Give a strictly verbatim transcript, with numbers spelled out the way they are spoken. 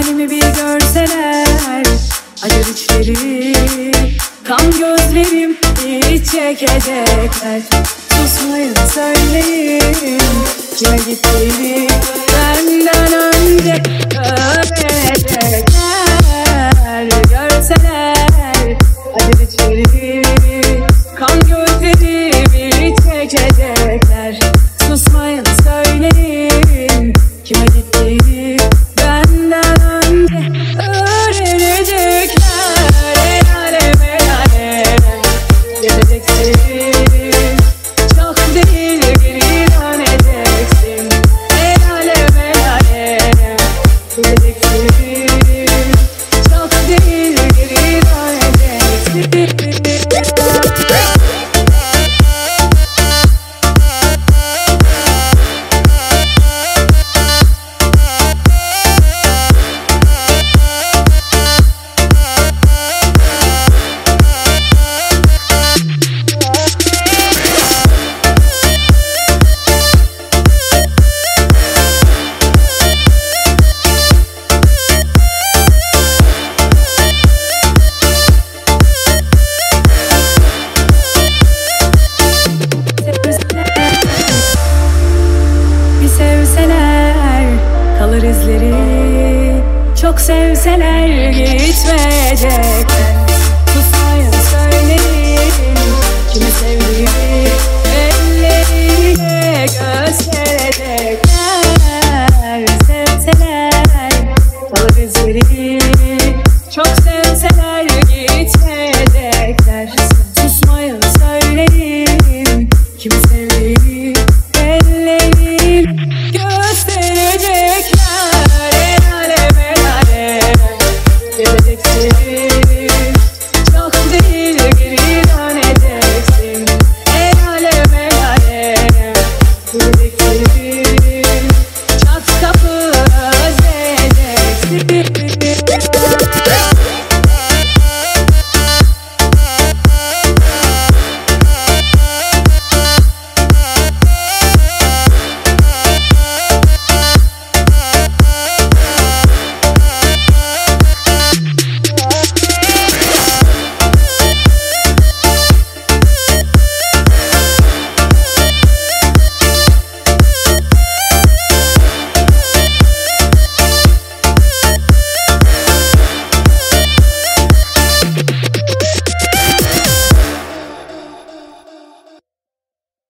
halimi bir görseler, acır içleri, kan gözlerim hiç çekecekler. Susmayın söyleyin, kime gittiğini benden önce öğrenecekler. Görseler acır içleri, kan gözlerimi çekecekler. Susmayın söyleyin, kime gittiğini benden önce öğrenecekler. El alem el alem geleceksin, çok değil geri döneceksin. El alem el alem geleceksin, çok değil geri döneceksin. Kalır izleri, çok sevseler gitmeyecekler. Susmayın söyleyin, kimi sevdiğini elleriyle gösterecekler. Sevseler kalır izleri, çok sevseler gitmeyecekler. Susmayın söyleyin, kimi sevdiğini elleriyle gösterecekler. El alem el alem geleceksin, çok değil geri döneceksin. El alem el alem geleceksin,